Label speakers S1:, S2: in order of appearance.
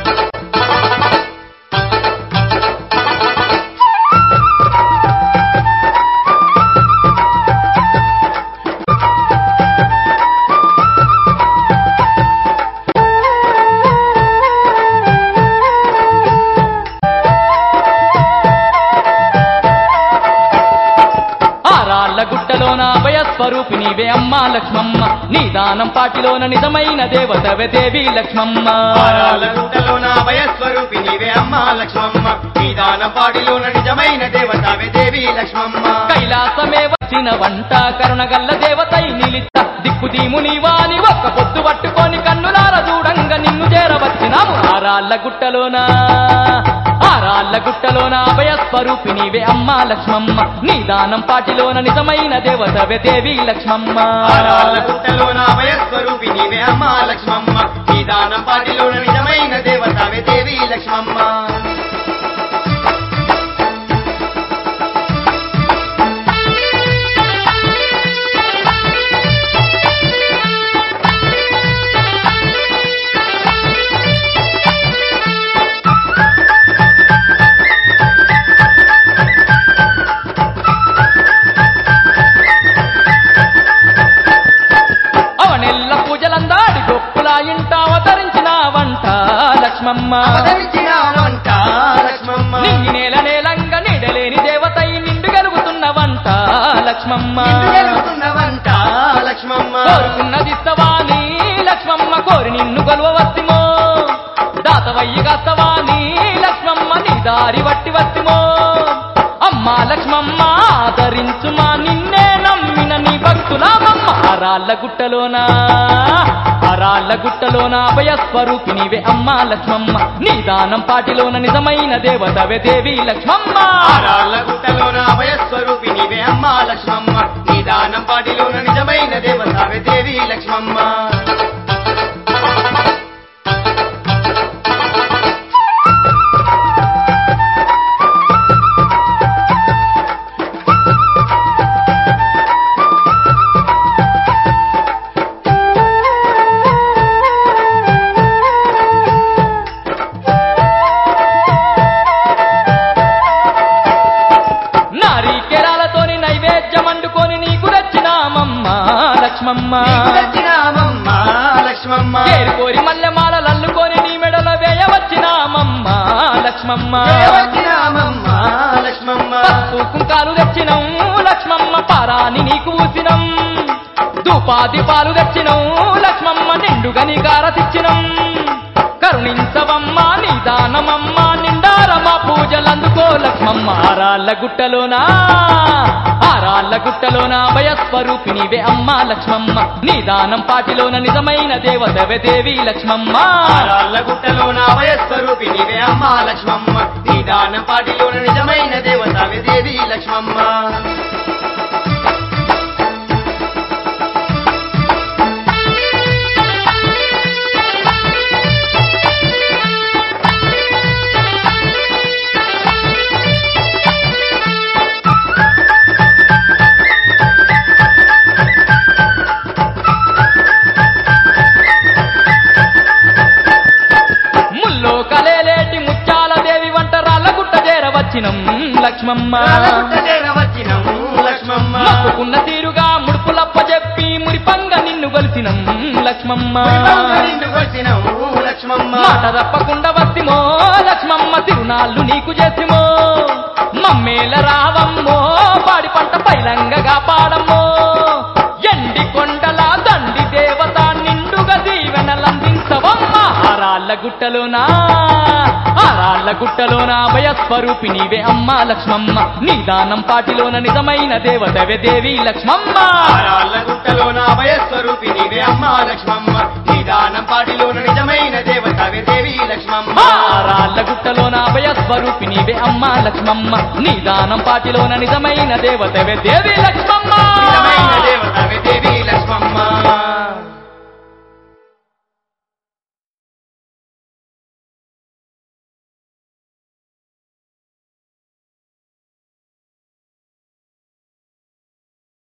S1: స్వరూపిణివే అమ్మా లక్ష్మమ్మ నీదానం పాటిలోన నిజమైన దేవతవే దేవి లక్ష్మమ్మ
S2: గుట్టలోన భయస్వరూపిణివే అమ్మా లక్ష్మమ్మ నీదానం పాటిలోన నిజమైన దేవతవే దేవి లక్ష్మమ్మ
S1: కైలాసమే వచ్చిన వంట కరుణగల్ల దేవతై నిలిత దిక్కుదీము నీవాని ఒక్క పొద్దు పట్టుకొని కన్నులార చూడంగా నిన్ను చేరవచ్చినాము ఆరాళ్ళ గుట్టలోన అభయస్వరూపిణివే అమ్మా లక్ష్మమ్మ నీదానం పాటిలోన నిజమైన దేవతవే దేవి లక్ష్మమ్మ
S2: గుట్టలోన అభయస్వరూపిణివే అమ్మా లక్ష్మమ్మ నీదానం పాటిలోన నిజమైన దేవతవే దేవి లక్ష్మమ్మ
S1: నింగి నేల నేలంగా నీడలేని దేవతై నిండు గలుగుతున్నవంట లక్ష్మమ్మ కోరుకున్నదిస్తవాని లక్ష్మమ్మ కోరి నిన్ను గొలవవస్తిమో దాతవయ్యగాస్తవాని లక్ష్మమ్మ నీ దారి వట్టి వస్తిమో అమ్మా లక్ష్మమ్మ ఆదరించుమా నిన్నే నమ్మిన నీ భక్తులామమ్మ ఆరాళ్ళ గుట్టలోన అభయస్వరూపిణివే అమ్మా లక్ష్మమ్మ నీదానం పాటిలోన నిజమైన దేవతవే దేవి లక్ష్మమ్మ
S2: ఆరాళ్ళ గుట్టలోన అభయస్వరూపిణివే అమ్మా లక్ష్మమ్మ నీదానం పాటిలోన నిజమైన దేవతవే దేవి లక్ష్మమ్మ
S1: కోరి మల్లెమాల లల్లుకొని నీ మెడల వేయవచ్చినామమ్మ లక్ష్మమ్మ కుంకాలు తెచ్చినం లక్ష్మమ్మ పారాని నీకు ఊసినం ధూపాది పాలు తెచ్చినం లక్ష్మమ్మ నిండుగా నీ గారతిచ్చినం కరుణించవమ్మ నీదానమమ్మ నిండారమా పూజలందుకో లక్ష్మమ్మ ఆరాళ్ళ గుట్టలోన అభయస్వరూపిణివే అమ్మా లక్ష్మమ్మ నీదానం పాటిలోన నిజమైన దేవతవే దేవి లక్ష్మమ్మ
S2: ఆరాళ్ళ గుట్టలోన అభయస్వరూపిణివే అమ్మా లక్ష్మమ్మ నీదానం పాటిలోన నిజమైన దేవతవే దేవి లక్ష్మమ్మ
S1: లక్ష్మమ్మ మొక్కుకున్న తీరుగా ముడుపులప్ప చెప్పి మురిపంగ నిన్ను గొలిసినం లక్ష్మమ్మ మాట తప్పకుండా వస్తిమో లక్ష్మమ్మ తిరునాళ్ళు నీకు చేసిమో మమ్మేల రావమ్మో పాడి పంట పైలంగగా పాడమ్మో ఎండి కొండల దండి దేవత నిండుగా దీవెనలందించవమ్మ ఆరాళ్ళ గుట్టలోన అభయస్వరూపిణివే అమ్మా లక్ష్మమ్మ నీదానం పాటిలోన నిజమైన దేవతవే దేవి లక్ష్మమ్మ
S2: ఆరాళ్ళ గుట్టలోన అభయస్వరూపిణివే అమ్మా లక్ష్మమ్మ నీదానం పాటిలోన నిజమైన దేవతవే దేవి లక్ష్మమ్మ
S1: ఆరాళ్ళ గుట్టలోన అభయస్వరూపిణివే అమ్మా లక్ష్మమ్మ నీదానం పాటిలోన నిజమైన దేవతవే దేవి లక్ష్మమ్మ
S2: నిజమైన దేవతవే దేవి